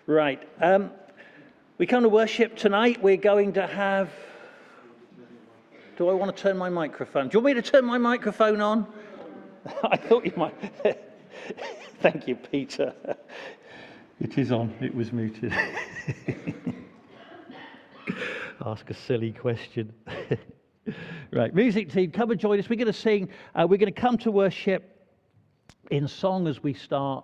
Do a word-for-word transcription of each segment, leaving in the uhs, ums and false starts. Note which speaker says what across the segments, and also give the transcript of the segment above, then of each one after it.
Speaker 1: Right. Um, we come to worship tonight. We're going to have... Do I want to turn my microphone? Do you want me to turn my microphone on? I thought you might. Thank you, Peter. It is on. It was muted. Ask a silly question. Right. Music team, come and join us. We're going to sing. Uh, we're going to come to worship in song as we start.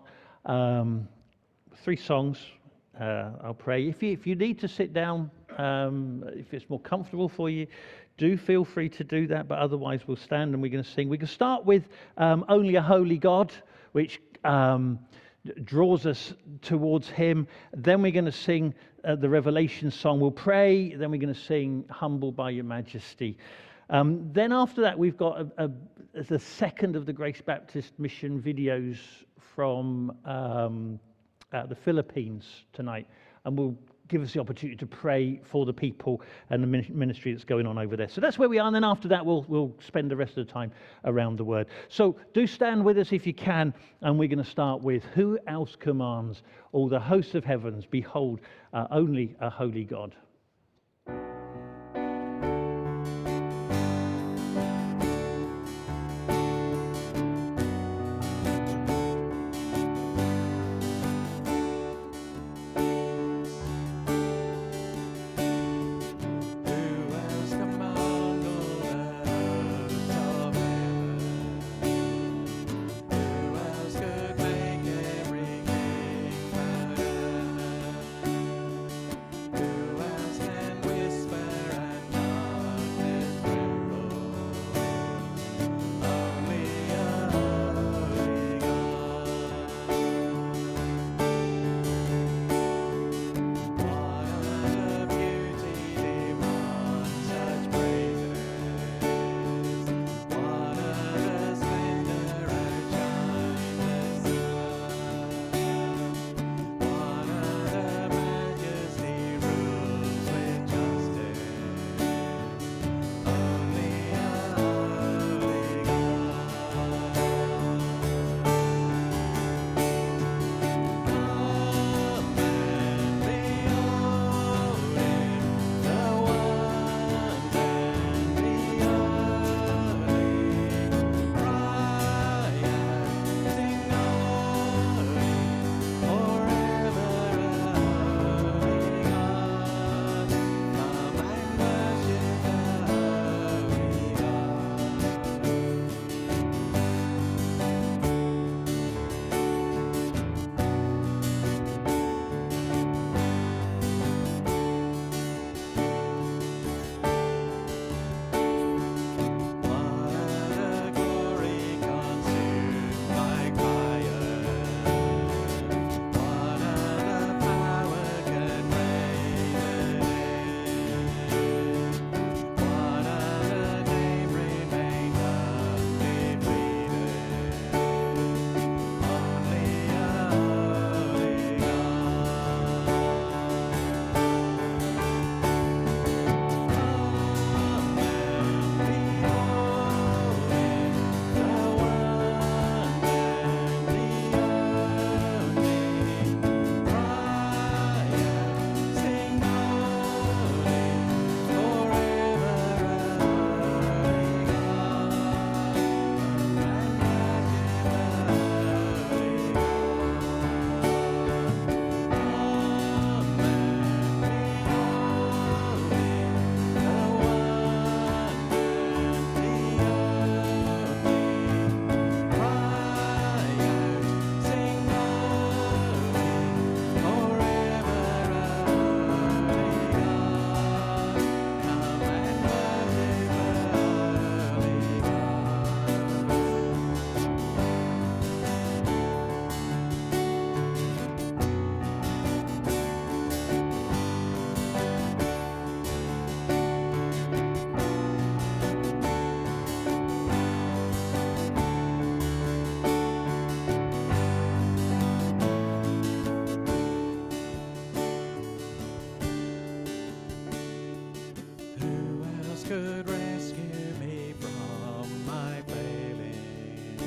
Speaker 1: Um, three songs. Uh, I'll pray. If you if you need to sit down, um, if it's more comfortable for you, do feel free to do that. But otherwise, we'll stand and we're going to sing. We can start with um, "Only a Holy God," which um, draws us towards Him. Then we're going to sing uh, the Revelation song. We'll pray. Then we're going to sing "Humbled by Your Majesty." Um, then after that, we've got a, a, the second of the Grace Baptist Mission videos from. Um, Uh, the Philippines tonight, and will give us the opportunity to pray for the people and the ministry that's going on over there. So that's where we are, and then after that we'll we'll spend the rest of the time around the Word. So do stand with us if you can, and we're going to start with "Who else commands all the hosts of heavens? Behold, uh, only a holy God."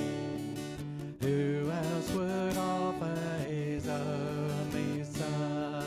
Speaker 2: Who else would offer his only son?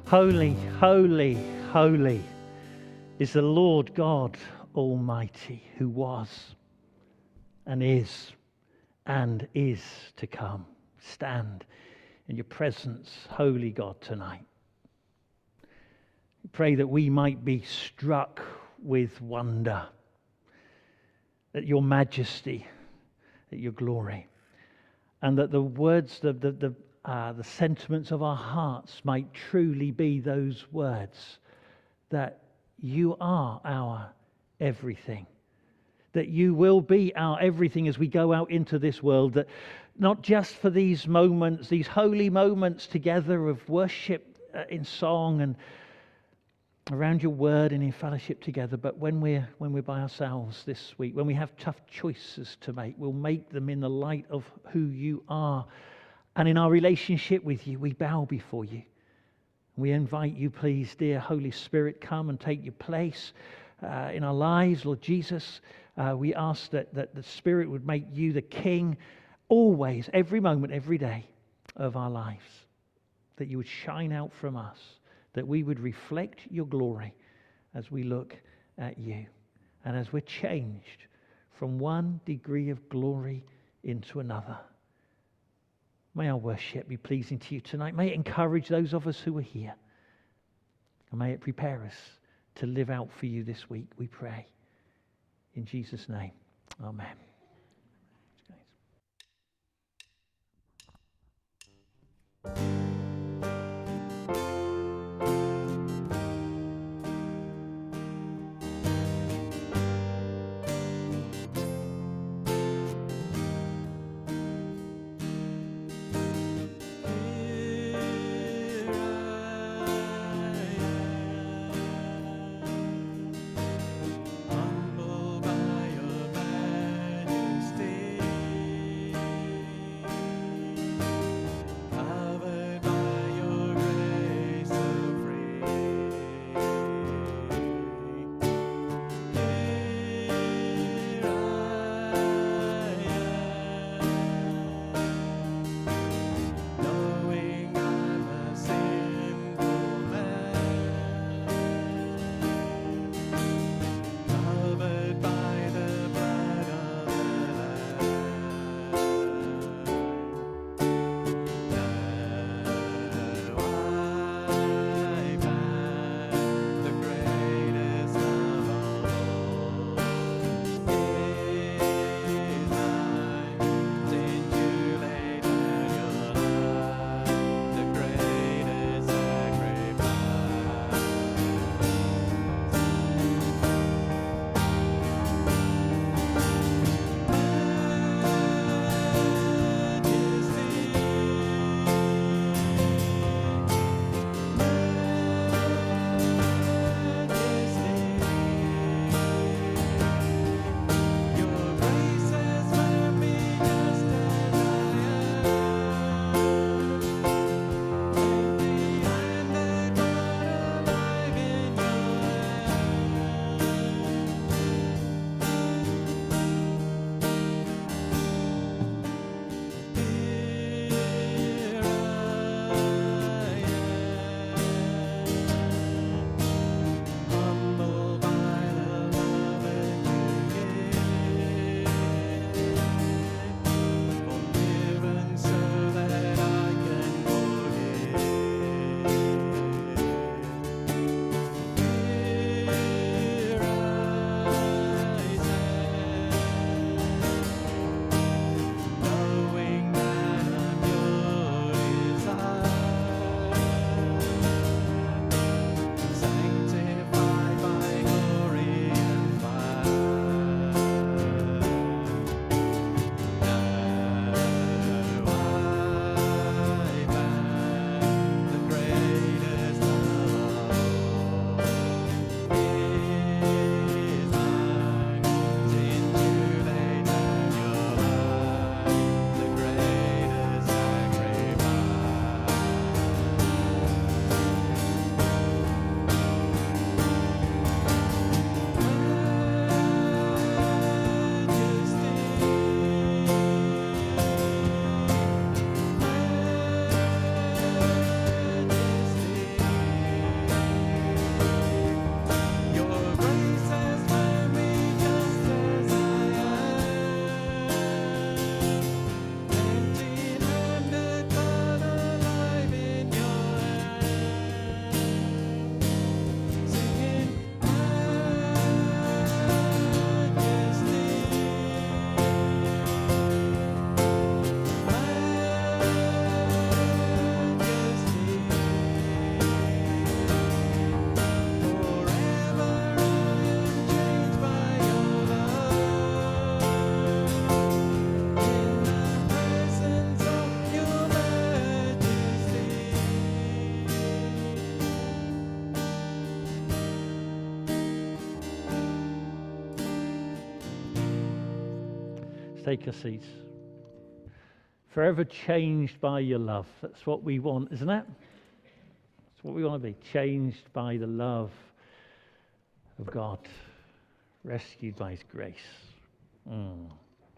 Speaker 1: Holy, holy, holy is the Lord God Almighty, who was and is and is to come. Stand in your presence, holy God, tonight. Pray that we might be struck with wonder at your majesty, at your glory, and that the words, the, the, the, uh, the sentiments of our hearts might truly be those words, that you are our everything, that you will be our everything as we go out into this world, that not just for these moments, these holy moments together of worship uh, in song and around your word and in fellowship together, but when we're when we're by ourselves this week, when we have tough choices to make, we'll make them in the light of who you are. And in our relationship with you, we bow before you. We invite you, please, dear Holy Spirit, come and take your place uh, in our lives, Lord Jesus. Uh, we ask that, that the Spirit would make you the King always, every moment, every day of our lives, that you would shine out from us, that we would reflect your glory as we look at you and as we're changed from one degree of glory into another. May our worship be pleasing to you tonight. May it encourage those of us who are here. And may it prepare us to live out for you this week, we pray. In Jesus' name, amen.
Speaker 2: Humble by your
Speaker 1: take a seat. Forever changed by your love. That's what we want, isn't it? That's what we want to be, changed by the love of God, rescued by his grace. Mm.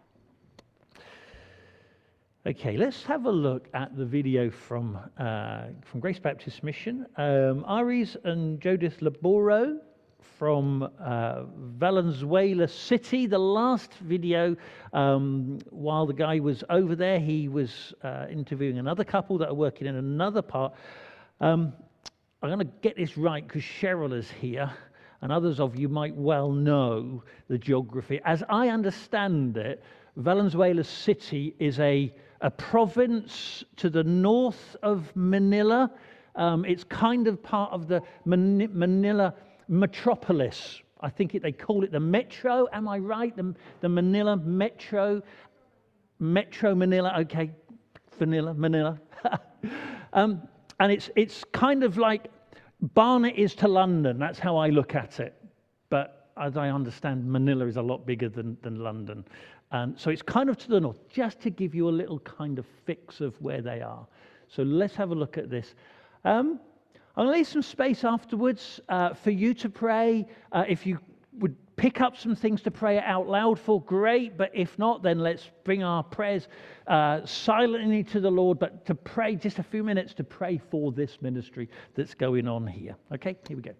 Speaker 1: Okay, let's have a look at the video from uh, from Grace Baptist Mission. Um, Aries and Judith Laboro from uh, Valenzuela City. The last video, um, while the guy was over there, he was uh, interviewing another couple that are working in another part. Um, I'm going to get this right because Cheryl is here, and others of you might well know the geography. As I understand it, Valenzuela City is a, a province to the north of Manila. Um, it's kind of part of the Man- Manila metropolis. I think it, they call it the Metro. Am I right? The, the Manila Metro. Metro Manila. Okay, Vanilla Manila. um, and it's it's kind of like Barnet is to London. That's how I look at it. But as I understand, Manila is a lot bigger than, than London. And so it's kind of to the north, just to give you a little kind of fix of where they are. So let's have a look at this. Um, I'm going to leave some space afterwards uh, for you to pray. Uh, if you would pick up some things to pray out loud for, great. But if not, then let's bring our prayers uh, silently to the Lord, but to pray just a few minutes to pray for this ministry that's going on here. Okay, here we go.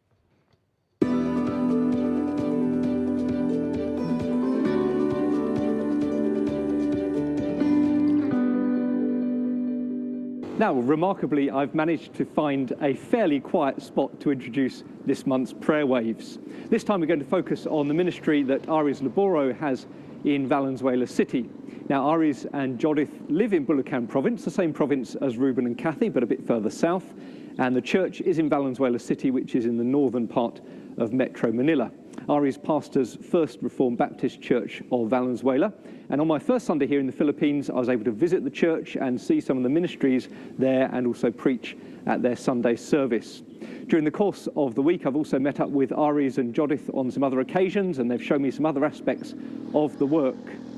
Speaker 2: Now, remarkably, I've managed to find a fairly quiet spot to introduce this month's Prayer Waves. This time we're going to focus on the ministry that Aries Laboro has in Valenzuela City. Now, Aries and Judith live in Bulacan province, the same province as Reuben and Kathy, but a bit further south. And the church is in Valenzuela City, which is in the northern part of Metro Manila. Aries pastors First Reformed Baptist Church of Valenzuela. And on my first Sunday here in the Philippines, I was able to visit the church and see some of the ministries there and also preach at their Sunday service. During the course of the week, I've also met up with Aries and Judith on some other occasions, and they've shown me some other aspects of the work.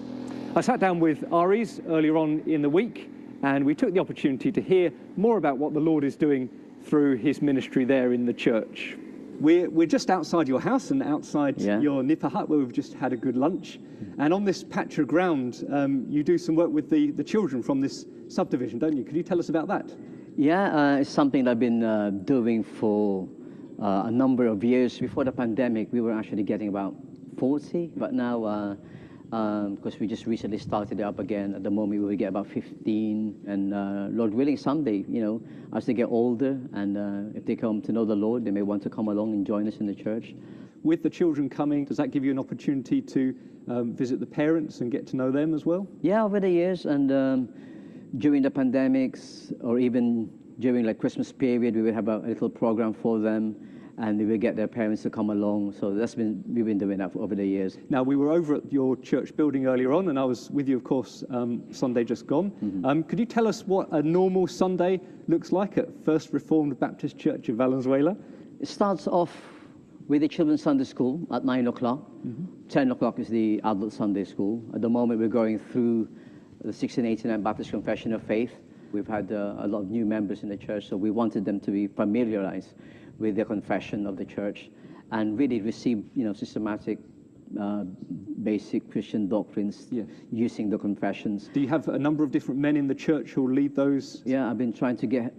Speaker 2: I sat down with Aries earlier on in the week, and we took the opportunity to hear more about what the Lord is doing through his ministry there in the church. We're, we're just outside your house and outside yeah. your nipa hut where we've just had a good lunch. And on this patch of ground, um, you do some work with the, the children from this subdivision, don't you? Could you tell us about that?
Speaker 3: Yeah, uh, it's something that I've been uh, doing for uh, a number of years. Before the pandemic, we were actually getting about forty, but now, uh, um, because we just recently started it up again, at the moment we will get about fifteen, and uh, Lord willing, someday, you know, as they get older, and uh, if they come to know the Lord, they may want to come along and join us in the church.
Speaker 2: With the children coming, does that give you an opportunity to um, visit the parents and get to know them as well?
Speaker 3: Yeah, over the years, and um, during the pandemics, or even during like Christmas period, we would have a little program for them, and they would get their parents to come along. So that's been we've been doing that for over the years.
Speaker 2: Now, we were over at your church building earlier on, and I was with you, of course, um, Sunday just gone. Mm-hmm. Um, could you tell us what a normal Sunday looks like at First Reformed Baptist Church of Valenzuela?
Speaker 3: It starts off with the children's Sunday school at nine o'clock. Mm-hmm. ten o'clock is the adult Sunday school. At the moment, we're going through the sixteen eighty-nine Baptist Confession of Faith. We've had uh, a lot of new members in the church, so we wanted them to be familiarized with the confession of the church and really receive, you know, systematic, uh, basic Christian doctrines yes. using the confessions.
Speaker 2: Do you have a number of different men in the church who will lead those?
Speaker 3: Yeah, I've been trying to get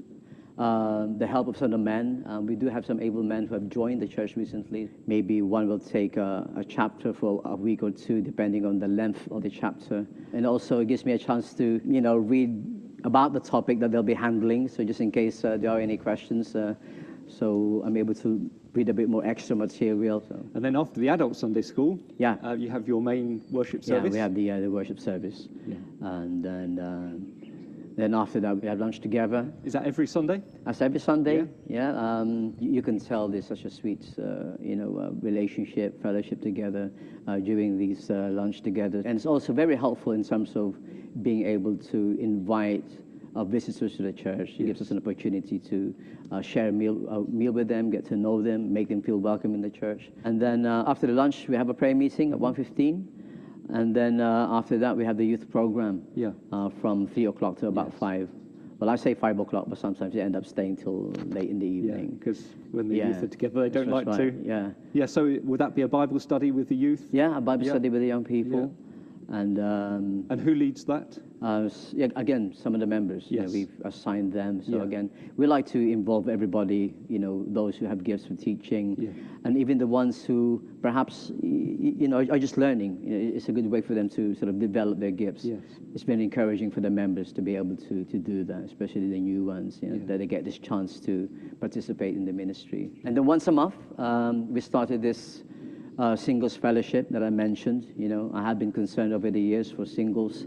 Speaker 3: uh, the help of some of the men. Um, we do have some able men who have joined the church recently. Maybe one will take a, a chapter for a week or two, depending on the length of the chapter. And also it gives me a chance to, you know, read about the topic that they'll be handling. So just in case uh, there are any questions, uh, so I'm able to read a bit more extra material. So.
Speaker 2: And then after the adult Sunday school,
Speaker 3: yeah,
Speaker 2: uh, you have your main worship service?
Speaker 3: Yeah, we have the, uh, the worship service. Yeah. And then, uh, then after that, we have lunch together.
Speaker 2: Is that every Sunday?
Speaker 3: That's every Sunday, yeah. yeah. Um, you, you can tell there's such a sweet, uh, you know, uh, relationship, fellowship together uh, during these uh, lunch together. And it's also very helpful in terms of being able to invite our visitors to the church. It yes. gives us an opportunity to uh, share a meal, a meal with them, get to know them, make them feel welcome in the church. And then uh, after the lunch, we have a prayer meeting at one fifteen. And then uh, after that, we have the youth program
Speaker 2: Yeah.
Speaker 3: uh, from three o'clock to about
Speaker 2: Yes.
Speaker 3: five. Well, I say five o'clock, but sometimes you end up staying till late in the
Speaker 2: Yeah,
Speaker 3: evening.
Speaker 2: because when the
Speaker 3: Yeah.
Speaker 2: youth are together, they don't
Speaker 3: That's
Speaker 2: like
Speaker 3: right,
Speaker 2: to.
Speaker 3: Yeah.
Speaker 2: Yeah, so would that be a Bible study with the youth?
Speaker 3: Yeah, a Bible
Speaker 2: Yeah.
Speaker 3: study with the young people. And um,
Speaker 2: And who leads that?
Speaker 3: Uh, s- yeah, again, some of the members, you know,
Speaker 2: Yes.
Speaker 3: we've assigned them. So
Speaker 2: Yeah.
Speaker 3: again, we like to involve everybody, you know, those who have gifts for teaching,
Speaker 2: Yeah.
Speaker 3: and even the ones who perhaps, y- y- you know, are just learning. You know, it's a good way for them to sort of develop their gifts.
Speaker 2: Yes.
Speaker 3: It's been encouraging for the members to be able to, to do that, especially the new ones, you know,
Speaker 2: Yeah.
Speaker 3: that they get this chance to participate in the ministry. And then once a month, um, we started this uh, singles fellowship that I mentioned. You know, I have been concerned over the years for singles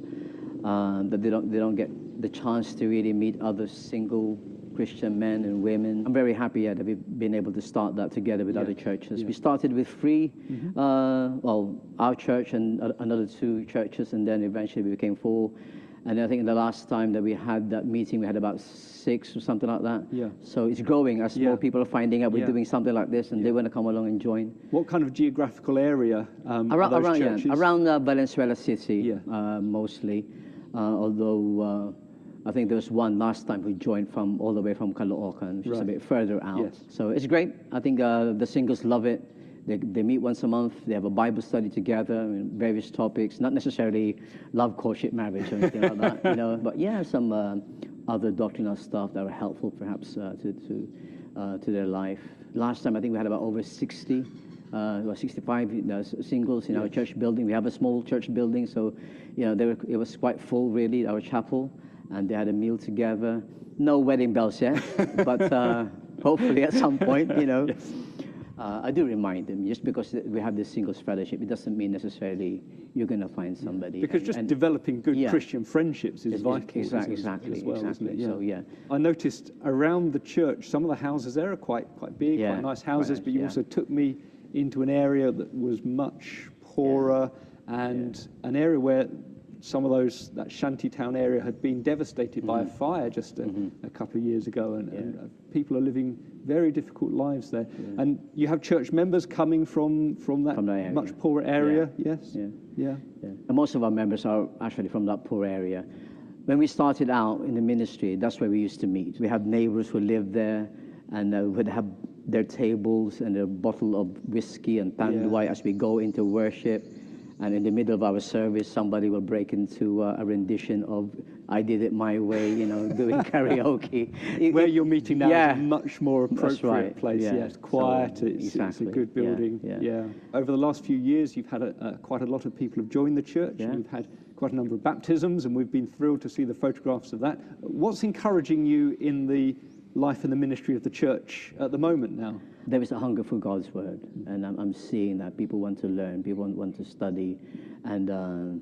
Speaker 3: uh, that they don't they don't get the chance to really meet other single Christian men and women. I'm very happy yeah, that we've been able to start that together with
Speaker 2: Yeah.
Speaker 3: other churches.
Speaker 2: Yeah.
Speaker 3: We started with three, uh, well, our church and a- another two churches, and then eventually we became four. And I think the last time that we had that meeting, we had about six or something like that.
Speaker 2: Yeah.
Speaker 3: So it's growing as
Speaker 2: Yeah.
Speaker 3: more people are finding out we're
Speaker 2: Yeah.
Speaker 3: doing something like this, and they want to come along and join.
Speaker 2: What kind of geographical area um,
Speaker 3: Around,
Speaker 2: are those
Speaker 3: around,
Speaker 2: churches?
Speaker 3: yeah, around uh, Valenzuela City,
Speaker 2: Yeah.
Speaker 3: uh, mostly. Uh, although uh, I think there was one last time who joined from all the way from Caloocan, which is a
Speaker 2: Right.
Speaker 3: bit further out.
Speaker 2: Yes.
Speaker 3: So it's great. I think uh, the singles love it. They, they meet once a month. They have a Bible study together, I mean, various topics. Not necessarily love, courtship, marriage, or anything like that, you know. But yeah, some uh, other doctrinal stuff that are helpful, perhaps, uh, to to uh, to their life. Last time, I think we had about over sixty. Uh, about sixty-five you know, s- singles in our
Speaker 2: Yes.
Speaker 3: church building. We have a small church building, so you know they were, it was quite full, really, our chapel, and they had a meal together. No wedding bells yet, but uh, hopefully at some point, you know.
Speaker 2: Yes.
Speaker 3: Uh, I do remind them, just because we have this singles fellowship, it doesn't mean necessarily you're going to find somebody.
Speaker 2: Because
Speaker 3: and-
Speaker 2: just
Speaker 3: and
Speaker 2: developing good
Speaker 3: Yeah.
Speaker 2: Christian friendships is
Speaker 3: It's-
Speaker 2: vital.
Speaker 3: it's- exact-
Speaker 2: isn't it,
Speaker 3: exactly,
Speaker 2: as well, isn't
Speaker 3: exactly.
Speaker 2: it?
Speaker 3: So, yeah.
Speaker 2: I noticed around the church, some of the houses there are quite quite big,
Speaker 3: Yeah,
Speaker 2: quite nice
Speaker 3: quite
Speaker 2: houses,
Speaker 3: nice,
Speaker 2: but you
Speaker 3: yeah.
Speaker 2: also took me into an area that was much poorer and an area where some of those, that shantytown area had been devastated by a fire just a, a couple of years ago, and, and
Speaker 3: Mm-hmm. Yeah.
Speaker 2: uh, people are living very difficult lives there. And you have church members coming from, from that
Speaker 3: From that area.
Speaker 2: much poorer area,
Speaker 3: Yeah.
Speaker 2: yes?
Speaker 3: Yeah.
Speaker 2: Yeah.
Speaker 3: Yeah. And most of our members are actually from that poor area. When we started out in the ministry, that's where we used to meet. We had neighbors who lived there, and uh, would have their tables and a bottle of whiskey and tanduay
Speaker 2: Yeah.
Speaker 3: as we go into worship. And in the middle of our service, somebody will break into uh, a rendition of "I Did It My Way," you know, doing karaoke. It-
Speaker 2: Where
Speaker 3: it-
Speaker 2: you're meeting now
Speaker 3: yeah.
Speaker 2: is a much more
Speaker 3: That's
Speaker 2: appropriate
Speaker 3: right,
Speaker 2: place.
Speaker 3: yeah.
Speaker 2: Yeah, it's quiet.
Speaker 3: So,
Speaker 2: it's, it's a
Speaker 3: exactly,
Speaker 2: good
Speaker 3: yeah,
Speaker 2: building.
Speaker 3: yeah.
Speaker 2: Over the last few years, you've had a, uh, quite a lot of people have joined the church.
Speaker 3: Yeah.
Speaker 2: And you've had quite a number of baptisms, and we've been thrilled to see the photographs of that. What's encouraging you in the life and the ministry of the church at the moment now?
Speaker 3: There is a hunger for God's word, and I'm, I'm seeing that people want to learn, people want, want to study, and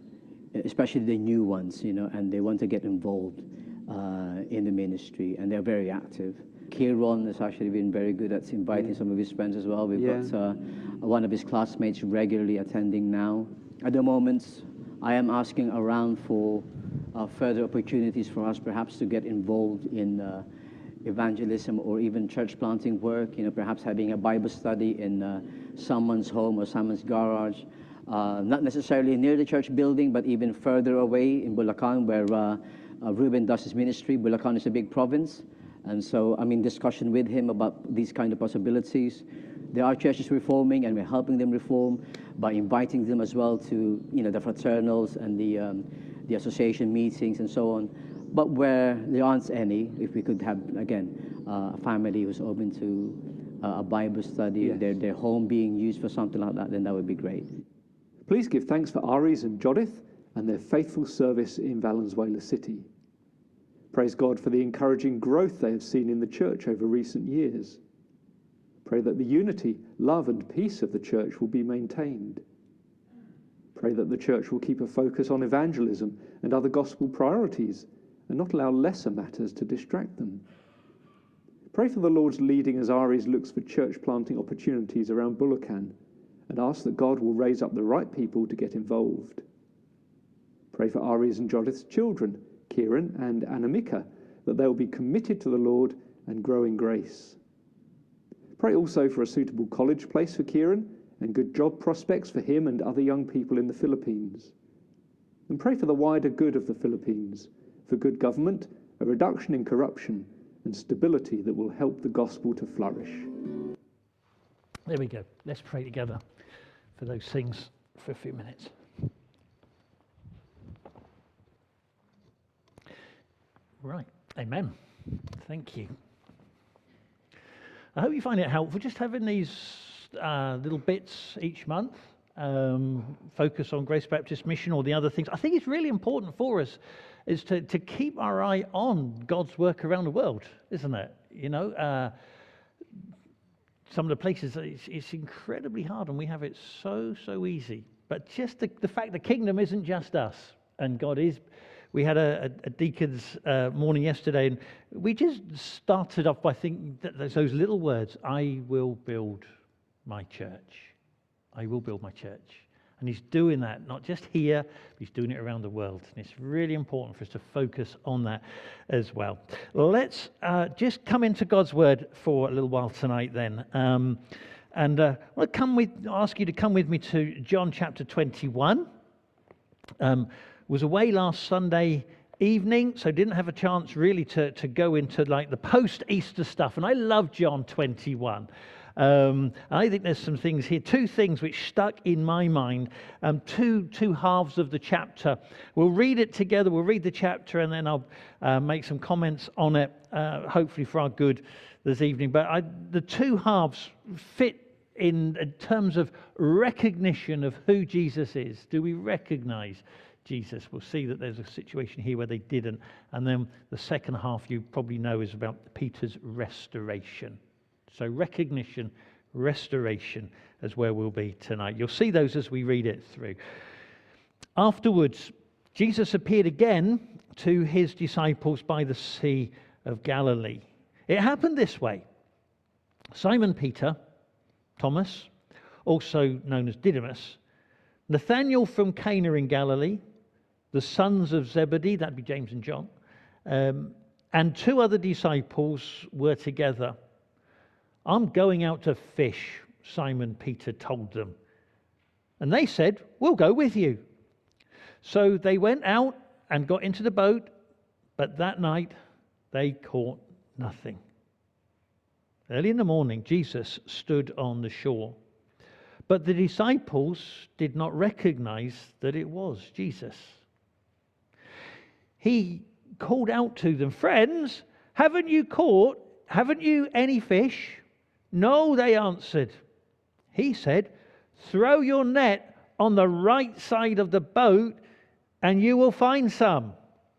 Speaker 3: uh, especially the new ones, you know, and they want to get involved uh, in the ministry, and they're very active. Kieron has actually been very good at inviting some of his friends as well. We've
Speaker 2: Yeah.
Speaker 3: got uh, one of his classmates regularly attending now. At the moment, I am asking around for uh, further opportunities for us perhaps to get involved in uh, evangelism or even church planting work, you know, perhaps having a Bible study in uh, someone's home or someone's garage, uh, not necessarily near the church building, but even further away in Bulacan, where uh, uh, Ruben does his ministry. Bulacan is a big province, and so I'm in discussion with him about these kind of possibilities. There are churches reforming, and we're helping them reform by inviting them as well to, you know, the fraternals and the um, the association meetings and so on. But where there aren't any, if we could have, again, uh, a family who's open to uh, a Bible study,
Speaker 2: Yes.
Speaker 3: their, their home being used for something like that, then that would be great.
Speaker 2: Please give thanks for Aries and Jodith and their faithful service in Valenzuela City. Praise God for the encouraging growth they have seen in the church over recent years. Pray that the unity, love and peace of the church will be maintained. Pray that the church will keep a focus on evangelism and other gospel priorities and not allow lesser matters to distract them. Pray for the Lord's leading as Aries looks for church planting opportunities around Bulacan, and ask that God will raise up the right people to get involved. Pray for Aries and Jodith's children, Kieran and Anamika, that they will be committed to the Lord and grow in grace. Pray also for a suitable college place for Kieran and good job prospects for him and other young people in the Philippines. And pray for the wider good of the Philippines, for good government, a reduction in corruption, and stability that will help the gospel to flourish.
Speaker 1: There we go. Let's pray together for those things for a few minutes. Right. Amen. Thank you. I hope you find it helpful just having these uh, little bits each month, um, focus on Grace Baptist Mission or the other things. I think it's really important for us is to, to keep our eye on God's work around the world, isn't it? You know, uh, some of the places, it's, it's incredibly hard and we have it so, so easy. But just the, the fact the kingdom isn't just us and God is. We had a, a, a deacon's uh, morning yesterday and we just started off by thinking that there's those little words, I will build my church. I will build my church. And he's doing that, not just here, but he's doing it around the world. And it's really important for us to focus on that as well. Let's uh, just come into God's word for a little while tonight then. Um, and uh, I'll come with, ask you to come with me to John chapter twenty-one. Um, was away last Sunday evening, so didn't have a chance really to, to go into like the post-Easter stuff. And I love John twenty-one. Um, I think there's some things here, two things which stuck in my mind, um, two two halves of the chapter. We'll read it together, we'll read the chapter, and then I'll uh, make some comments on it, uh, hopefully for our good this evening. But I, the two halves fit in, in terms of recognition of who Jesus is. Do we recognize Jesus? We'll see that there's a situation here where they didn't. And then the second half you probably know is about Peter's restoration. So recognition, restoration is where we'll be tonight. You'll see those as we read it through. Afterwards, Jesus appeared again to his disciples by the Sea of Galilee. It happened this way. Simon Peter, Thomas, also known as Didymus, Nathanael from Cana in Galilee, the sons of Zebedee, that'd be James and John, um, and two other disciples were together. I'm going out to fish, Simon Peter told them. And they said, we'll go with you. So they went out and got into the boat, but that night they caught nothing. Early in the morning, Jesus stood on the shore. But the disciples did not recognize that it was Jesus. He called out to them, friends, haven't you caught, haven't you any fish? No, they answered. He said, throw your net on the right side of the boat and you will find some.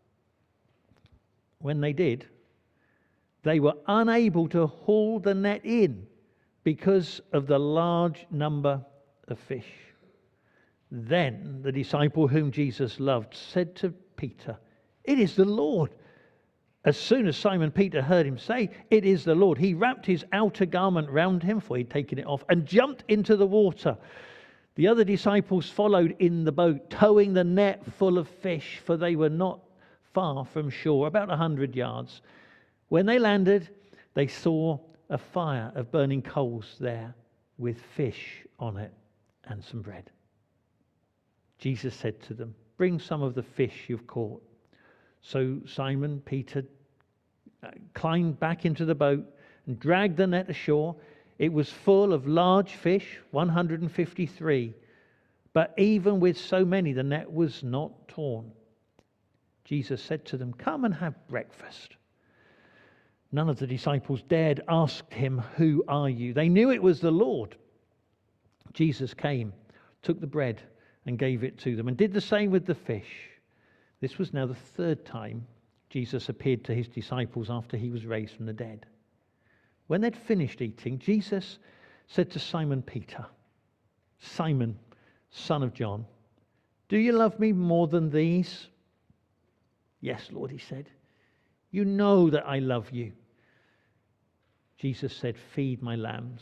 Speaker 1: When they did, they were unable to haul the net in because of the large number of fish. Then the disciple whom Jesus loved said to Peter, it is the Lord. As soon as Simon Peter heard him say, it is the Lord, he wrapped his outer garment round him, for he'd taken it off, and jumped into the water. The other disciples followed in the boat, towing the net full of fish, for they were not far from shore, about a hundred yards. When they landed, they saw a fire of burning coals there, with fish on it and some bread. Jesus said to them, bring some of the fish you've caught. So Simon Peter climbed back into the boat and dragged the net ashore. It was full of large fish, one hundred fifty-three. But even with so many, the net was not torn. Jesus said to them, come and have breakfast. None of the disciples dared ask him, who are you? They knew it was the Lord. Jesus came, took the bread and gave it to them, and did the same with the fish. This was now the third time Jesus appeared to his disciples after he was raised from the dead. When they'd finished eating, Jesus said to Simon Peter, Simon, son of John, do you love me more than these? Yes, Lord, he said. You know that I love you. Jesus said, feed my lambs.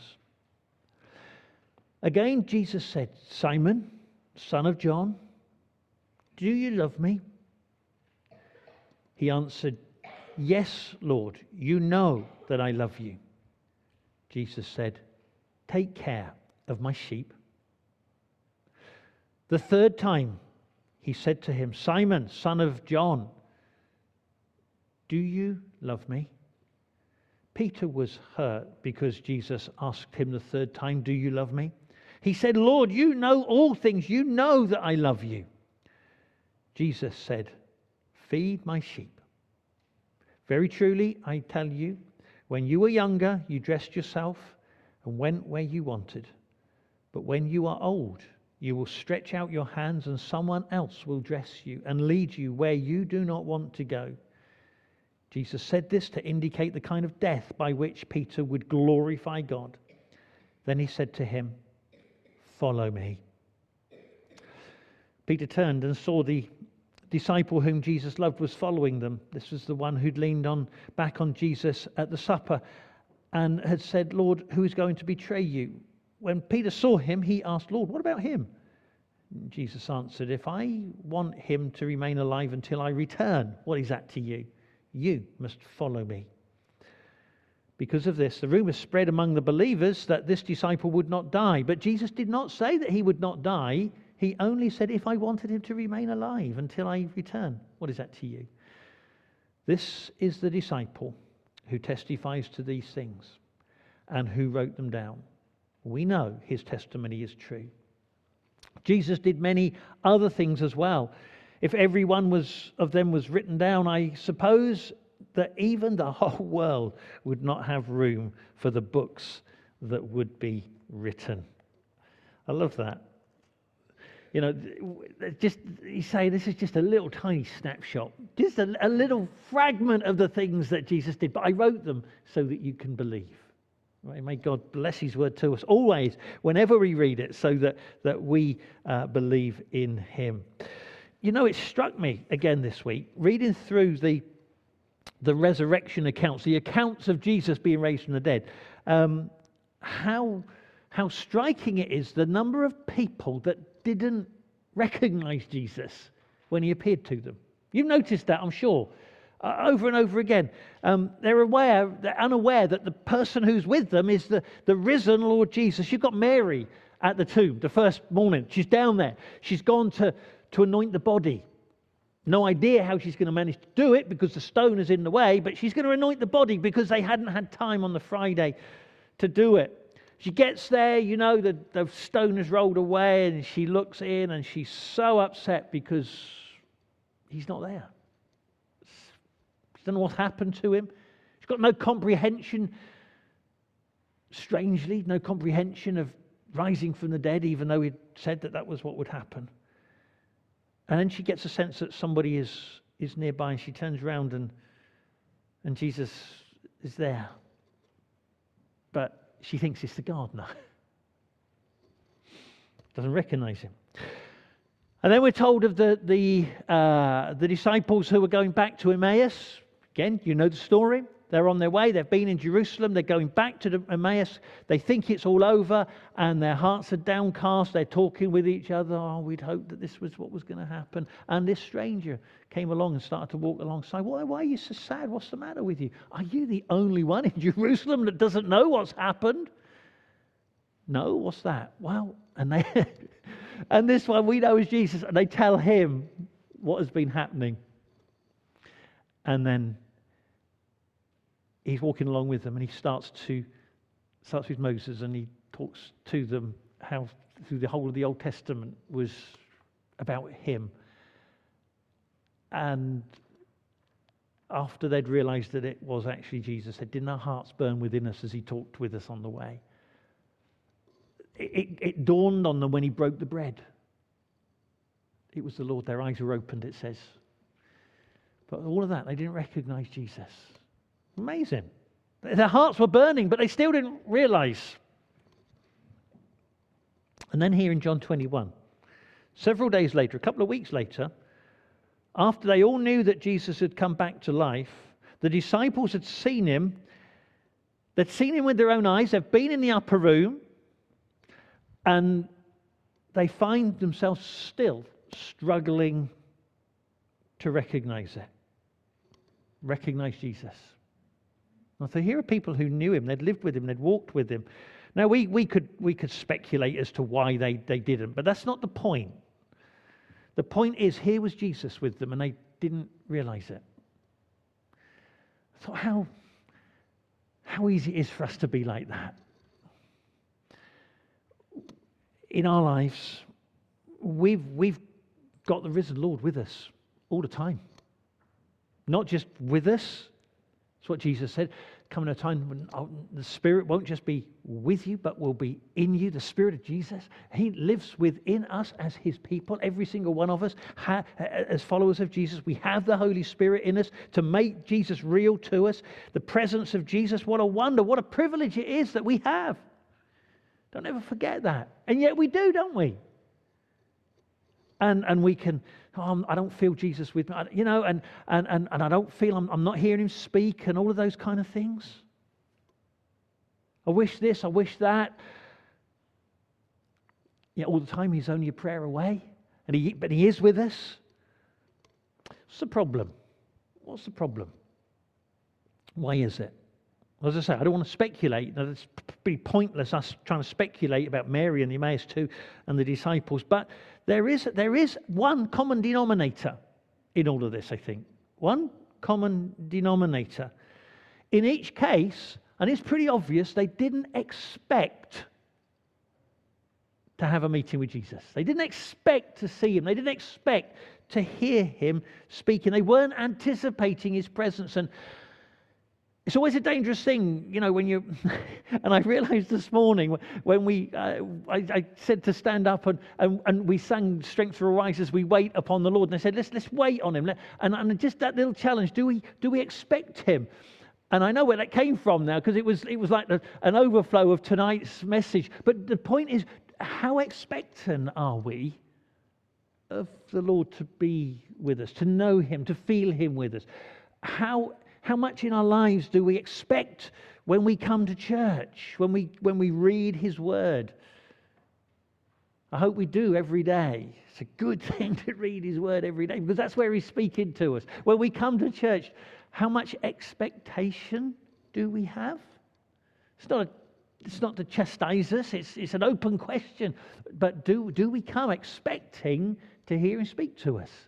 Speaker 1: Again, Jesus said, Simon, son of John, do you love me? He answered, yes, Lord, you know that I love you. Jesus said, take care of my sheep. The third time he said to him, Simon, son of John, do you love me? Peter was hurt because Jesus asked him the third time, do you love me? He said, Lord, you know all things. You know that I love you. Jesus said, feed my sheep. Very truly, I tell you, when you were younger, you dressed yourself and went where you wanted. But when you are old, you will stretch out your hands and someone else will dress you and lead you where you do not want to go. Jesus said this to indicate the kind of death by which Peter would glorify God. Then he said to him, follow me. Peter turned and saw the disciple whom Jesus loved was following them. This was the one who'd leaned on back on Jesus at the supper and had said, Lord, who is going to betray you? When Peter saw him, he asked, Lord, what about him? Jesus answered, if I want him to remain alive until I return, what is that to you? You must follow me. Because of this, the rumor spread among the believers that this disciple would not die. But Jesus did not say that he would not die. He only said, if I wanted him to remain alive until I return, what is that to you? This is the disciple who testifies to these things and who wrote them down. We know his testimony is true. Jesus did many other things as well. If every one was, of them was written down, I suppose that even the whole world would not have room for the books that would be written. I love that. You know, just you say this is just a little tiny snapshot, just a, a little fragment of the things that Jesus did, but I wrote them so that you can believe. Right? May God bless his word to us always, whenever we read it, so that, that we uh, believe in him. You know, it struck me again this week, reading through the the resurrection accounts, the accounts of Jesus being raised from the dead, um, how, how striking it is the number of people that didn't recognize Jesus when he appeared to them. You've noticed that, I'm sure, uh, over and over again. Um, they're aware, they're unaware that the person who's with them is the, the risen Lord Jesus. You've got Mary at the tomb the first morning. She's down there. She's gone to, to anoint the body. No idea how she's going to manage to do it because the stone is in the way, but she's going to anoint the body because they hadn't had time on the Friday to do it. She gets there, you know, the, the stone has rolled away, and she looks in and she's so upset because he's not there. She doesn't know what's happened to him. She's got no comprehension, strangely, no comprehension of rising from the dead, even though he'd said that that was what would happen. And then she gets a sense that somebody is, is nearby, and she turns around and, and Jesus is there. But she thinks it's the gardener. Doesn't recognize him. And then we're told of the, the, uh, the disciples who were going back to Emmaus. Again, you know the story. They're on their way. They've been in Jerusalem. They're going back to the Emmaus. They think it's all over, and their hearts are downcast. They're talking with each other. Oh, we'd hoped that this was what was going to happen. And this stranger came along and started to walk alongside. Why, why are you so sad? What's the matter with you? Are you the only one in Jerusalem that doesn't know what's happened? No, what's that? Well, and they, and this one we know is Jesus, and they tell him what has been happening. And then he's walking along with them, and he starts to starts with Moses, and he talks to them how through the whole of the Old Testament was about him. And after they'd realized that it was actually Jesus, said, didn't our hearts burn within us as he talked with us on the way? It, it, it dawned on them when he broke the bread. It was the Lord. Their eyes were opened, it says. But all of that, they didn't recognize Jesus. Amazing. Their hearts were burning, but they still didn't realize. And then here in John twenty-one, several days later, a couple of weeks later, after they all knew that Jesus had come back to life, the disciples had seen him. They'd seen him with their own eyes. They've been in the upper room, and they find themselves still struggling to recognize it. Recognize Jesus. Now, so here are people who knew him. They'd lived with him. They'd walked with him. Now, we, we could we could speculate as to why they, they didn't, but that's not the point. The point is, here was Jesus with them, and they didn't realize it. I thought how, how easy it is for us to be like that. In our lives, we've, we've got the risen Lord with us all the time. Not just with us. That's what Jesus said. Coming a time when the Spirit won't just be with you, but will be in you. The Spirit of Jesus, He lives within us as His people. Every single one of us, ha, as followers of Jesus, we have the Holy Spirit in us to make Jesus real to us. The presence of Jesus, what a wonder, what a privilege it is that we have. Don't ever forget that. And yet we do, don't we? And and we can, oh, I don't feel Jesus with me, you know, and and and, and I don't feel, I'm, I'm not hearing Him speak, and all of those kind of things. I wish this, I wish that. Yeah, all the time He's only a prayer away, and he, but He is with us. What's the problem? What's the problem? Why is it? As I say, I don't want to speculate. It's pretty pointless us trying to speculate about Mary and the Emmaus two and the disciples. But there is there is one common denominator in all of this, I think. One common denominator. In each case, and it's pretty obvious, they didn't expect to have a meeting with Jesus. They didn't expect to see Him. They didn't expect to hear Him speaking. They weren't anticipating His presence. And it's always a dangerous thing, you know, when you, and I realized this morning when we, uh, I, I said to stand up and, and, and we sang Strength Will Rise as we wait upon the Lord. And I said, let's, let's wait on Him. And, and just that little challenge, do we, do we expect Him? And I know where that came from now, because it was, it was like the, an overflow of tonight's message. But the point is, how expectant are we of the Lord to be with us, to know Him, to feel Him with us? How How much in our lives do we expect when we come to church, when we when we read His Word? I hope we do every day. It's a good thing to read His Word every day, because that's where He's speaking to us. When we come to church, how much expectation do we have? It's not a, it's not to chastise us. It's it's an open question. But do do we come expecting to hear Him speak to us?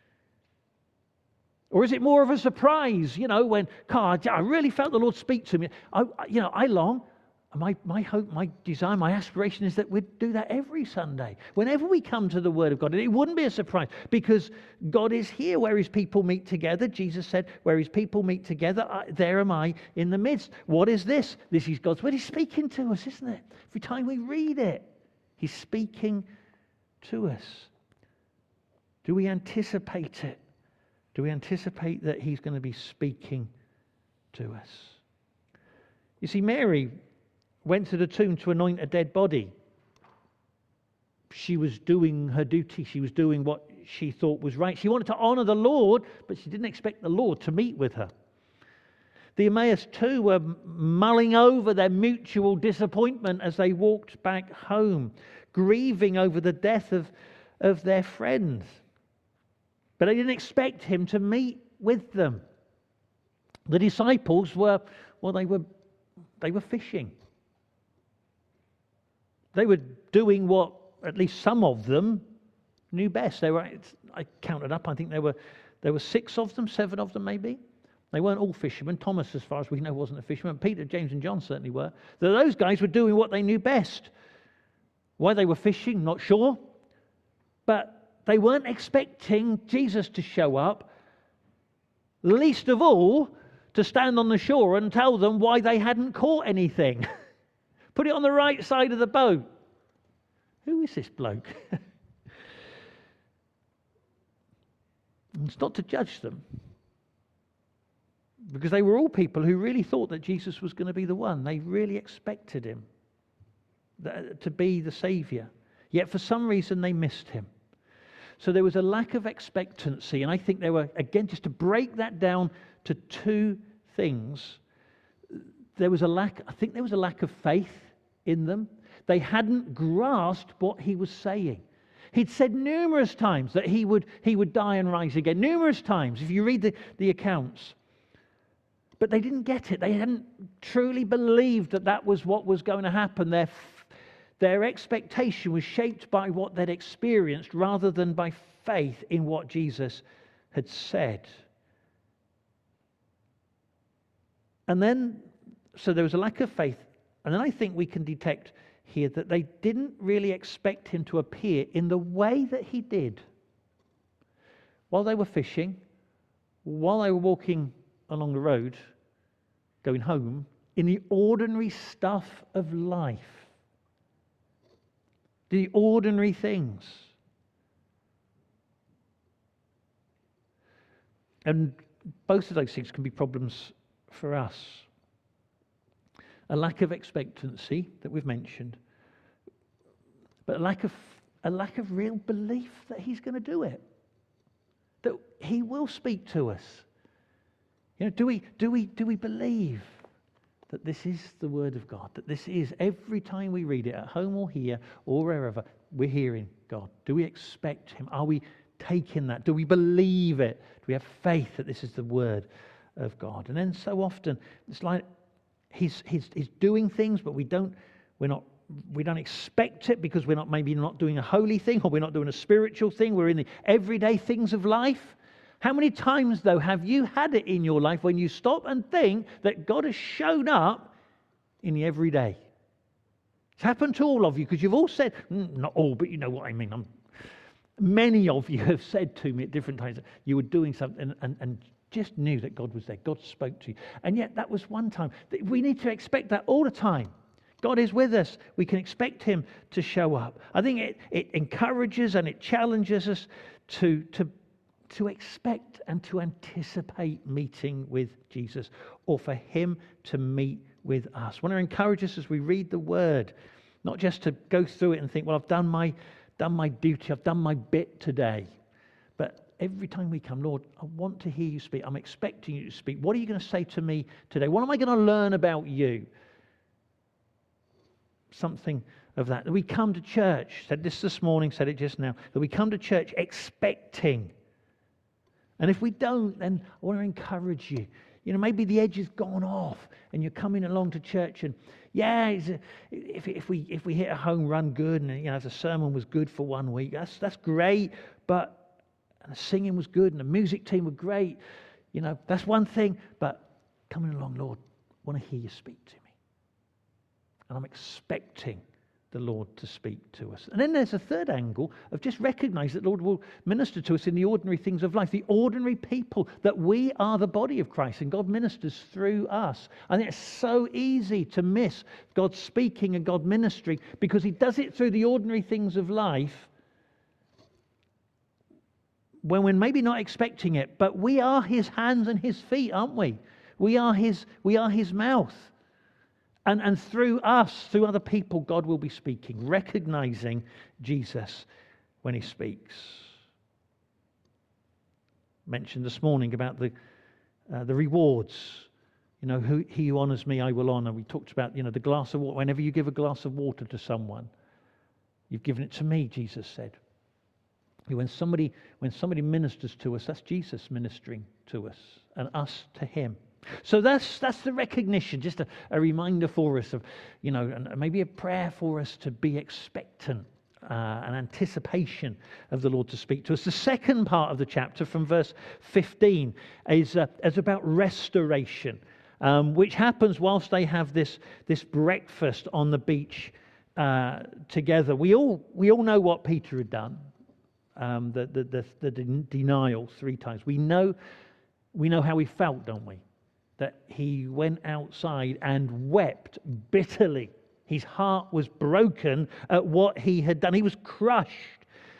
Speaker 1: Or is it more of a surprise, you know, when, God, I really felt the Lord speak to me. I, you know, I long, my, my hope, my desire, my aspiration is that we'd do that every Sunday. Whenever we come to the Word of God, and it wouldn't be a surprise, because God is here where His people meet together. Jesus said, where His people meet together, I, there am I in the midst. What is this? This is God's Word. He's speaking to us, isn't it? Every time we read it, He's speaking to us. Do we anticipate it? Do we anticipate that He's going to be speaking to us? You see, Mary went to the tomb to anoint a dead body. She was doing her duty. She was doing what she thought was right. She wanted to honor the Lord, but she didn't expect the Lord to meet with her. The Emmaus two were mulling over their mutual disappointment as they walked back home, grieving over the death of, of their friends. But they didn't expect Him to meet with them. The disciples were, well, they were, they were fishing. They were doing what at least some of them knew best. They were, I counted up, I think there were, there were six of them, seven of them maybe. They weren't all fishermen. Thomas, as far as we know, wasn't a fisherman. Peter, James, and John certainly were. So those guys were doing what they knew best. Why they were fishing, not sure. But they weren't expecting Jesus to show up, least of all to stand on the shore and tell them why they hadn't caught anything. Put it on the right side of the boat. Who is this bloke? It's not to judge them, because they were all people who really thought that Jesus was going to be the one. They really expected Him to be the Saviour. Yet for some reason they missed Him. So there was a lack of expectancy, and I think there were, again, just to break that down to two things, there was a lack, I think there was a lack of faith in them. They hadn't grasped what He was saying. He'd said numerous times that he would, he would die and rise again, numerous times, if you read the, the accounts. But they didn't get it. They hadn't truly believed that that was what was going to happen. Their, Their expectation was shaped by what they'd experienced rather than by faith in what Jesus had said. And then, so there was a lack of faith. And then I think we can detect here that they didn't really expect him to appear in the way that he did. While they were fishing, while they were walking along the road, going home, in the ordinary stuff of life. The ordinary things. And both of those things can be problems for us. A lack of expectancy that we've mentioned, but a lack of a lack of real belief that he's going to do it, that he will speak to us. You know, do we do we do we believe that this is the word of God? That this is, every time we read it at home or here or wherever, we're hearing God. Do we expect him? Are we taking that? Do we believe it? Do we have faith that this is the word of God? And then so often it's like he's he's he's doing things, but we don't we're not we don't expect it because we're not maybe not doing a holy thing, or we're not doing a spiritual thing. We're in the everyday things of life. How many times, though, have you had it in your life when you stop and think that God has shown up in the everyday? It's happened to all of you, because you've all said, mm, not all, but you know what I mean. I'm, many of you have said to me at different times that you were doing something and, and just knew that God was there. God spoke to you. And yet that was one time. We need to expect that all the time. God is with us. We can expect him to show up. I think it, it encourages and it challenges us to, to to expect and to anticipate meeting with Jesus, or for him to meet with us. I want to encourage us as we read the word, not just to go through it and think, well, I've done my done my duty, I've done my bit today. But every time we come, Lord, I want to hear you speak. I'm expecting you to speak. What are you going to say to me today? What am I going to learn about you? Something of that. That we come to church, said this this morning, said it just now, that we come to church expecting. And if we don't, then I want to encourage you. You know, maybe the edge has gone off and you're coming along to church, and yeah, it's a, if, if we if we hit a home run good, and you know, the sermon was good for one week, that's that's great, but and the singing was good and the music team were great, you know, that's one thing, but coming along, Lord, I want to hear you speak to me. And I'm expecting the Lord to speak to us. And then there's a third angle of just recognize that the Lord will minister to us in the ordinary things of life, the ordinary people, that we are the body of Christ and God ministers through us. I think it's so easy to miss God speaking and God ministering because he does it through the ordinary things of life when we're maybe not expecting it, but we are his hands and his feet, aren't we? We are his, we are his mouth. And, and through us, through other people, God will be speaking, recognizing Jesus when he speaks. Mentioned this morning about the uh, the rewards. You know, who, he who honors me, I will honor. We talked about, you know, the glass of water. Whenever you give a glass of water to someone, you've given it to me, Jesus said. When somebody, when somebody ministers to us, that's Jesus ministering to us and us to him. So that's that's the recognition, just a, a reminder for us of, you know, and maybe a prayer for us to be expectant, uh, an anticipation of the Lord to speak to us. The second part of the chapter, from verse fifteen, is uh, is about restoration, um, which happens whilst they have this this breakfast on the beach uh, together. We all we all know what Peter had done, um, the, the the the denial three times. We know we know how he felt, don't we? That he went outside and wept bitterly. His heart was broken at what he had done. He was crushed.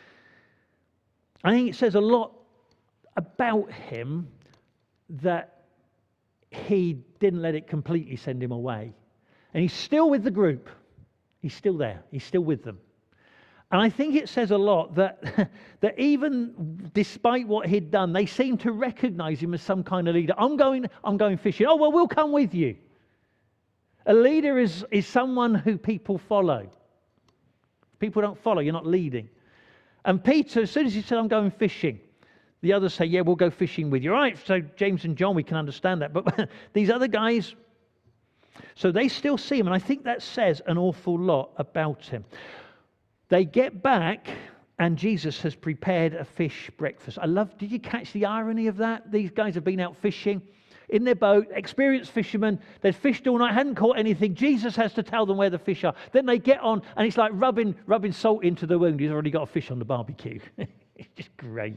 Speaker 1: I think it says a lot about him that he didn't let it completely send him away. And he's still with the group. He's still there. He's still with them. And I think it says a lot that, that even despite what he'd done, they seem to recognize him as some kind of leader. I'm going, I'm going fishing. Oh, well, we'll come with you. A leader is, is someone who people follow. If people don't follow, you're not leading. And Peter, as soon as he said, I'm going fishing, the others say, yeah, we'll go fishing with you. All right, so James and John, we can understand that. But these other guys, So they still see him, and I think that says an awful lot about him. They get back, and Jesus has prepared a fish breakfast. I love, did you catch the irony of that? These guys have been out fishing in their boat, experienced fishermen. They'd fished all night, hadn't caught anything. Jesus has to tell them where the fish are. Then they get on, and it's like rubbing, rubbing salt into the wound. He's already got a fish on the barbecue. It's just great.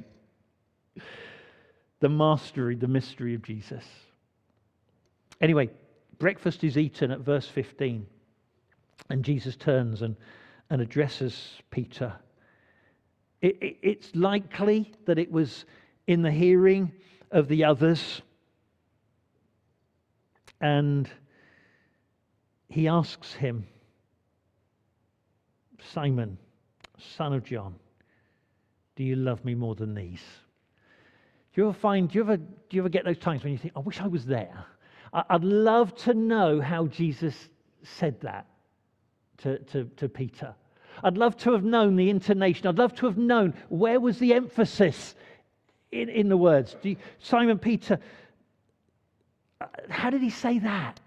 Speaker 1: The mastery, the mystery of Jesus. Anyway, breakfast is eaten at verse fifteen. And Jesus turns and, and addresses Peter. It, it, it's likely that it was in the hearing of the others. And he asks him, Simon, son of John, do you love me more than these? Do you ever find, do you ever, do you ever get those times when you think, I wish I was there? I, I'd love to know how Jesus said that to, to, to Peter. I'd love to have known the intonation. I'd love to have known where was the emphasis in, in the words. Do you, Simon Peter, how did he say that?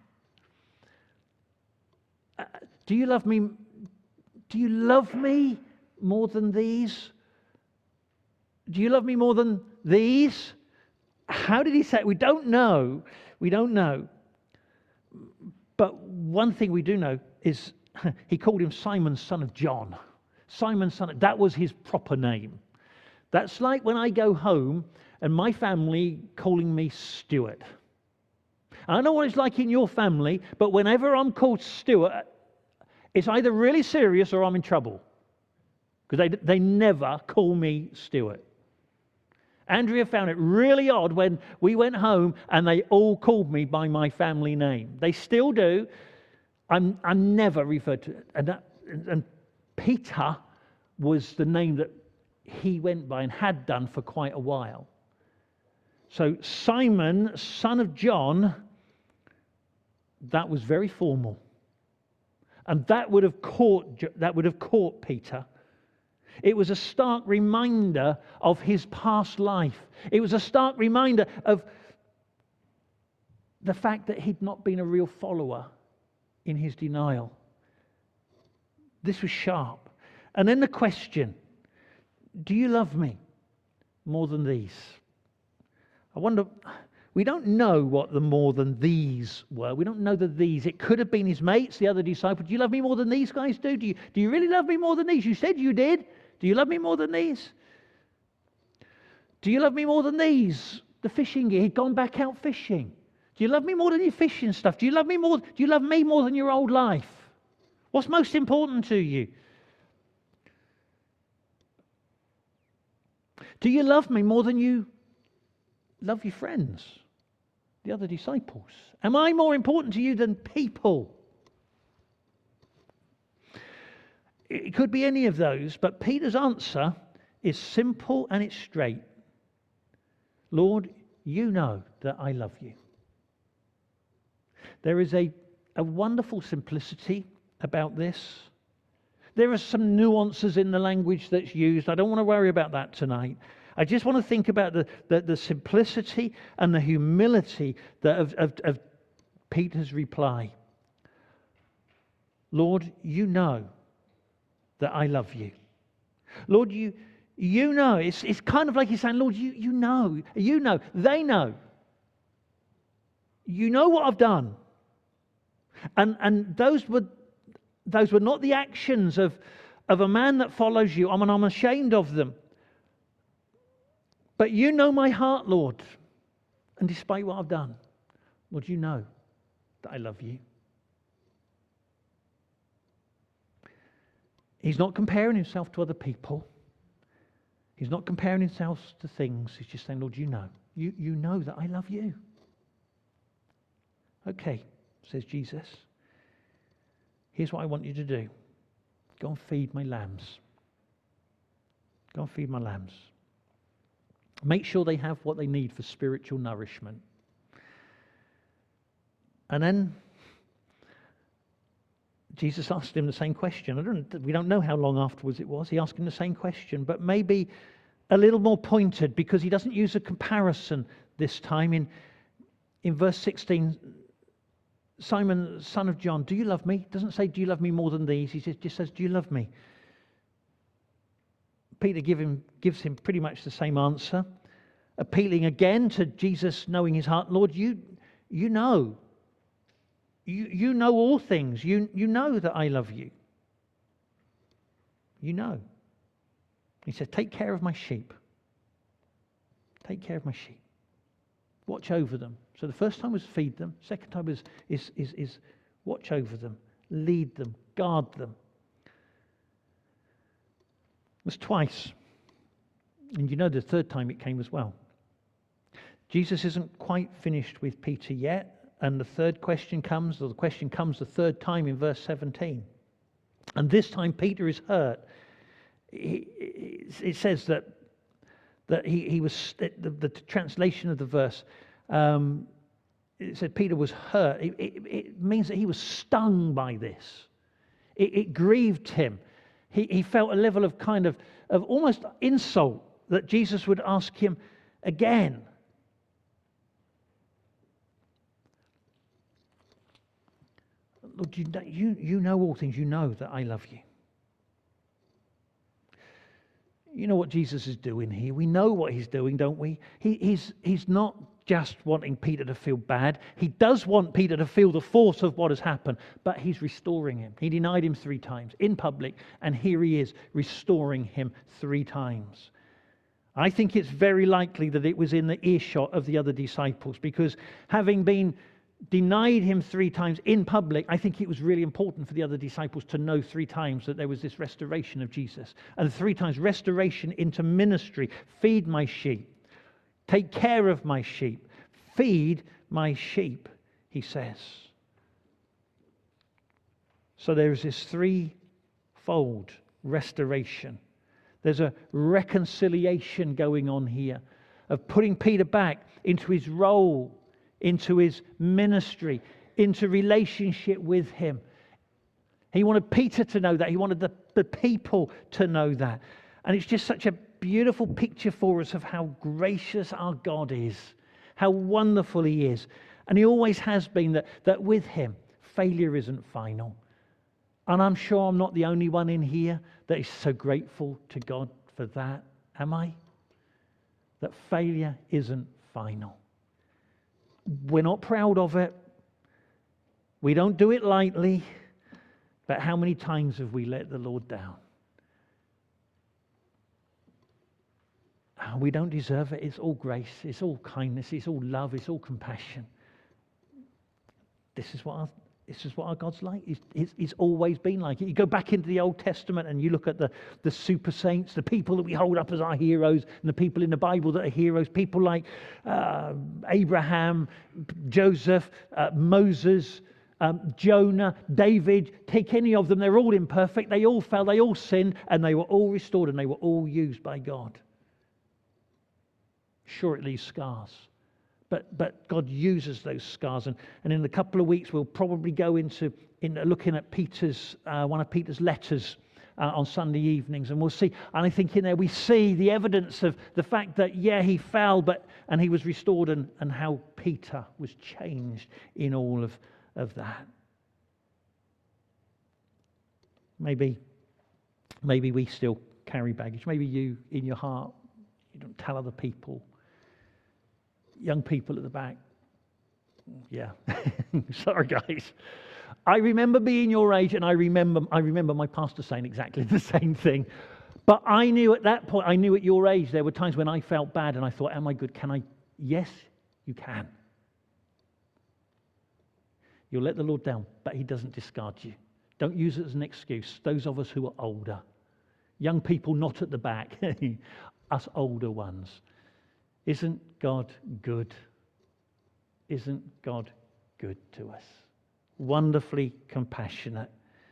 Speaker 1: Uh, do you love me? Do you love me more than these? Do you love me more than these? How did he say it? We don't know. We don't know. But one thing we do know is he called him Simon, son of John. Simon, son of, that was his proper name. That's like when I go home and my family calling me Stuart. I don't know what it's like in your family, but whenever I'm called Stuart, it's either really serious or I'm in trouble. Because they, they never call me Stuart. Andrea found it really odd when we went home and they all called me by my family name. They still do. I'm, I'm never referred to it. And, that, and Peter was the name that he went by and had done for quite a while. So Simon, son of John, that was very formal. And that would have caught, that would have caught Peter. It was a stark reminder of his past life. It was a stark reminder of the fact that he'd not been a real follower in his denial. This was sharp. And then the question, do you love me more than these? I wonder, we don't know what the more than these were. We don't know the these. It could have been his mates, the other disciples. Do you love me more than these guys do? Do you, do you really love me more than these? You said you did. Do you love me more than these? Do you love me more than these? The fishing gear. He'd gone back out fishing. Do you love me more than your fishing stuff? Do you love me more? Do you love me more than your old life? What's most important to you? Do you love me more than you love your friends, the other disciples? Am I more important to you than people? It could be any of those, but Peter's answer is simple and it's straight. Lord, you know that I love you. There is a, a wonderful simplicity about this. There are some nuances in the language that's used. I don't want to worry about that tonight. I just want to think about the, the, the simplicity and the humility that of, of, of Peter's reply. Lord, you know that I love you. Lord, you you know. It's, it's kind of like he's saying, Lord, you, you know. You know. They know. You know what I've done. And and those were those were not the actions of, of a man that follows you. I mean, I'm ashamed of them. But you know my heart, Lord. And despite what I've done, Lord, you know that I love you. He's not comparing himself to other people. He's not comparing himself to things. He's just saying, Lord, you know. You, you know that I love you. Okay, says Jesus. Here's what I want you to do. Go and feed my lambs. Go and feed my lambs. Make sure they have what they need for spiritual nourishment. And then Jesus asked him the same question. I don't, we don't know how long afterwards it was. He asked him the same question, but maybe a little more pointed because he doesn't use a comparison this time. In, in verse sixteen, Simon, son of John, do you love me? It doesn't say, do you love me more than these? He just, just says, do you love me? Peter give him, gives him pretty much the same answer, appealing again to Jesus knowing his heart. Lord, you, you know. You, you know all things. You, you know that I love you. You know. He said, take care of my sheep. Take care of my sheep. Watch over them. So the first time was feed them. Second time was is, is, is watch over them. Lead them. Guard them. It was twice. And you know the third time it came as well. Jesus isn't quite finished with Peter yet. And the third question comes, or the question comes the third time in verse seventeen. And this time Peter is hurt. He, it says that that he, he was, the, the translation of the verse, um, it said Peter was hurt. It, it, it means that he was stung by this. It, it grieved him. He, he felt a level of kind of, of almost insult that Jesus would ask him again. Lord, you, you, you know all things. You know that I love you. You know what Jesus is doing here. We know what he's doing, don't we? He, he's, he's not just wanting Peter to feel bad. He does want Peter to feel the force of what has happened, but he's restoring him. He denied him three times in public, and here he is restoring him three times. I think it's very likely that it was in the earshot of the other disciples, because having been denied him three times in public, I think it was really important for the other disciples to know three times that there was this restoration of Jesus. And three times restoration into ministry. Feed my sheep. Take care of my sheep. Feed my sheep, he says. So there is this threefold restoration. There's a reconciliation going on here of putting Peter back into his role, into his ministry, into relationship with him. He wanted Peter to know that. He wanted the, the people to know that. And it's just such a beautiful picture for us of how gracious our God is, how wonderful he is. And he always has been, that, that with him, failure isn't final. And I'm sure I'm not the only one in here that is so grateful to God for that. Am I? That failure isn't final. We're not proud of it. We don't do it lightly. But how many times have we let the Lord down? We don't deserve it. It's all grace. It's all kindness. It's all love. It's all compassion. This is what our, this is what our God's like. He's, he's, he's always been like it. You go back into the Old Testament and you look at the, the super saints, the people that we hold up as our heroes, and the people in the Bible that are heroes, people like uh, Abraham, Joseph, uh, Moses, um, Jonah, David. Take any of them. They're all imperfect. They all fell. They all sinned. And they were all restored. And they were all used by God. Sure, it leaves scars. But, but God uses those scars. And, and in a couple of weeks, we'll probably go into in looking at Peter's uh, one of Peter's letters uh, on Sunday evenings. And we'll see. And I think in there we see the evidence of the fact that, yeah, he fell, but and he was restored, and, and how Peter was changed in all of, of that. Maybe, maybe we still carry baggage. Maybe you, in your heart, you don't tell other people. Young people at the back. Yeah. Sorry, guys. I remember being your age, and I remember I remember my pastor saying exactly the same thing. But I knew at that point, I knew at your age, there were times when I felt bad, and I thought, am I good? Can I? Yes, you can. You'll let the Lord down, but he doesn't discard you. Don't use it as an excuse. Those of us who are older. Young people not at the back. Us older ones. Isn't God good? Isn't God good to us? Wonderfully compassionate.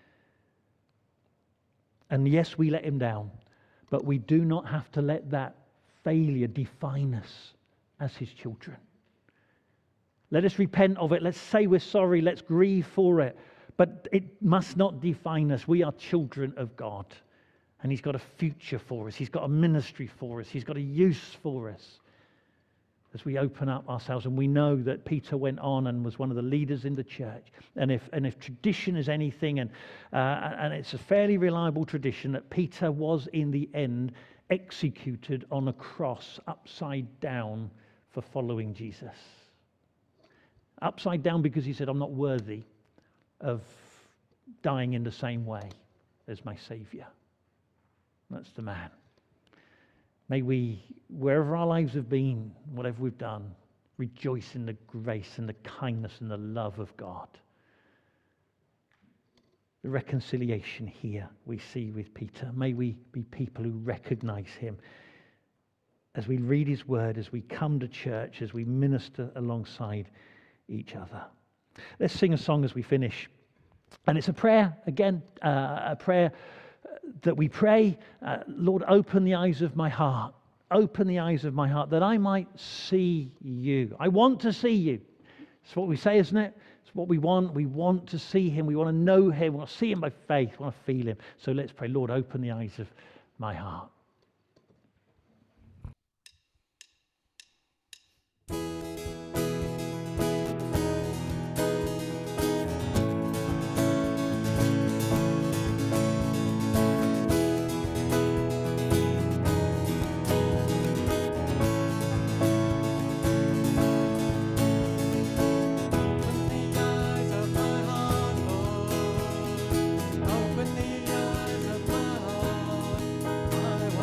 Speaker 1: And yes, we let him down, but we do not have to let that failure define us as his children. Let us repent of it. Let's say we're sorry. Let's grieve for it. But it must not define us. We are children of God. And he's got a future for us. He's got a ministry for us. He's got a use for us. as we open up ourselves. And we know that Peter went on and was one of the leaders in the church. And if and if tradition is anything, and uh, and it's a fairly reliable tradition, that Peter was in the end executed on a cross upside down for following Jesus. Upside down because he said, I'm not worthy of dying in the same way as my Savior. That's the man. May we, wherever our lives have been, whatever we've done, rejoice in the grace and the kindness and the love of God. The reconciliation here we see with Peter. May we be people who recognize him as we read his word, as we come to church, as we minister alongside each other. Let's sing a song as we finish. And it's a prayer, again, uh, a prayer that we pray, uh, Lord, open the eyes of my heart. Open the eyes of my heart that I might see you. I want to see you. It's what we say, isn't it? It's what we want. We want to see him. We want to know him. We want to see him by faith. We want to feel him. So let's pray, Lord, open the eyes of my heart.
Speaker 4: Open the eyes of my heart.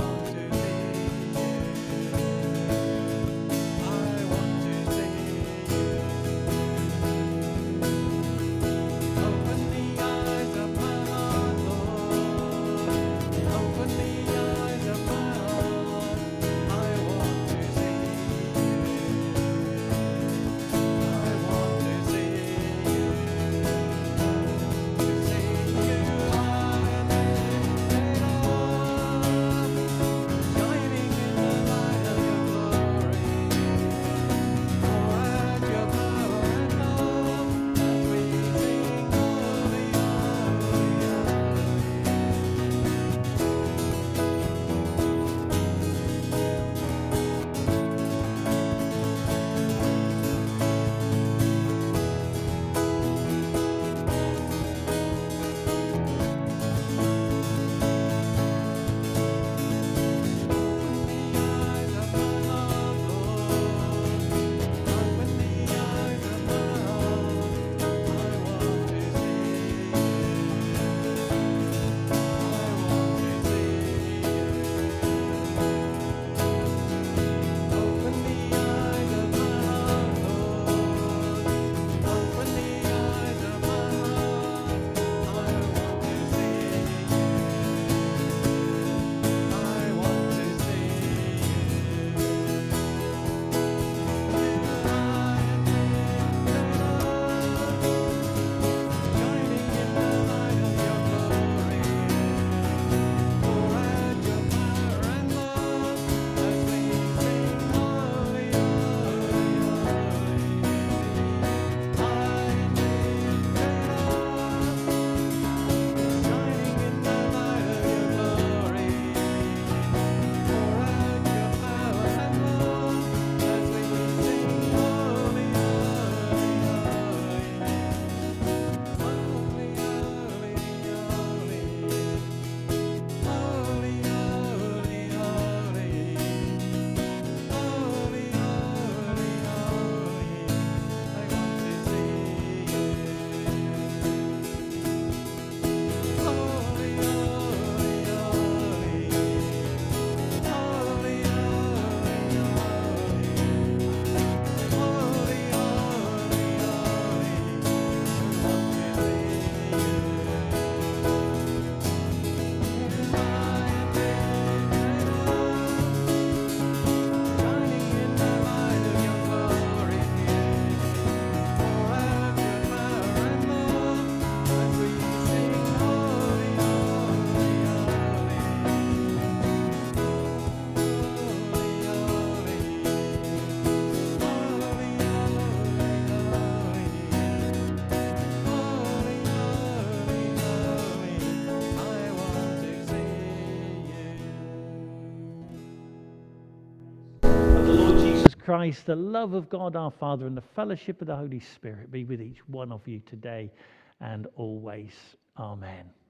Speaker 1: Christ, the love of God our Father, and the fellowship of the Holy Spirit be with each one of you today and always. Amen.